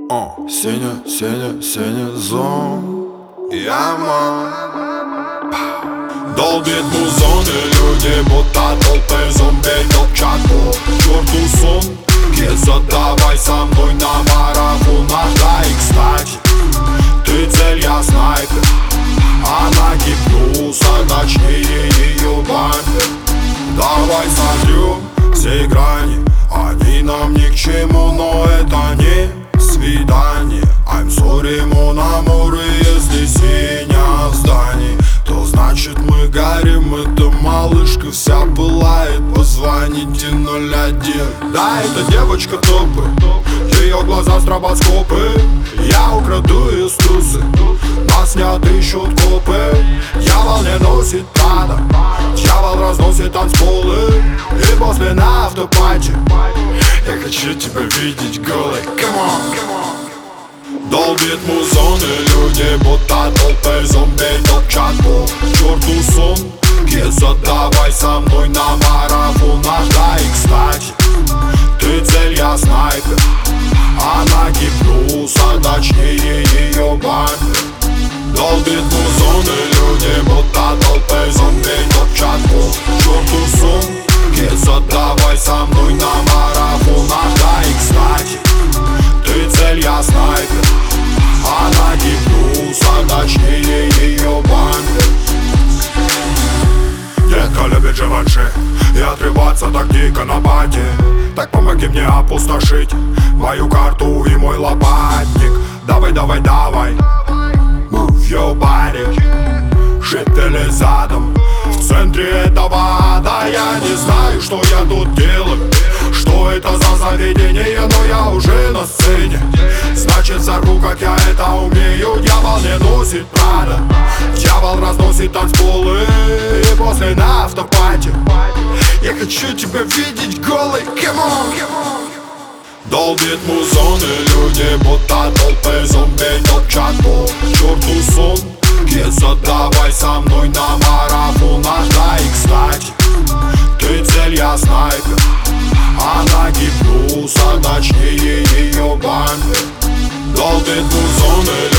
Зон. Долбит музоны, люди будто толпы зомби топчат по черту сон. Задавай со мной на марафонах. Да и кстати, ты цель, я снайпер. Она гипнуса, точнее ее бампер. Давай сотрем все грани, они нам ни к чему, но это не свидание. I'm sorry, mon amour, если синя в здании, то значит мы горим. Эта малышка вся пылает, позвоните 01. Да, это девочка топы, ее глаза стробоскопы. Я украду ее стусы, нас не отыщут копы. Дьявол не носит Прада, дьявол разносит танцполы. И после на автопате я хочу тебя видеть голой. Come on. Долбит музоны, люди будто толпы зомби топчат по черту сон. Задавай со мной на марафонах. Да и кстати, ты цель, я снайпер. Она гипнуса, точнее ее бампер. Долбит музоны, люди будто толпы зомби топчат по черту сон. Задавай со мной на марафонах. Да и кстати, ты цель, я снайпер. Она гипнуса, точнее ее бампер. Детка любит живанши и отрываться так дико на пати. Так помоги мне опустошить мою карту и мой лопатник. Давай, move your body. Шип или задом в центре этого ада. Я не знаю, что я тут делаю, что это за заведение, но я уже на сцене. Значит, взорву, как я это умею. Дьявол не носит Прада, дьявол разносит танцполы. И после на автопате я хочу тебя видеть голой. Come on. Долбит музоны, люди будто толпы зомби топчат по черту сон. Задавай со мной на марафонах. Да и кстати, ты цель, я снайпер. Она гипнуса, точнее ее бампер. Долбит музоны,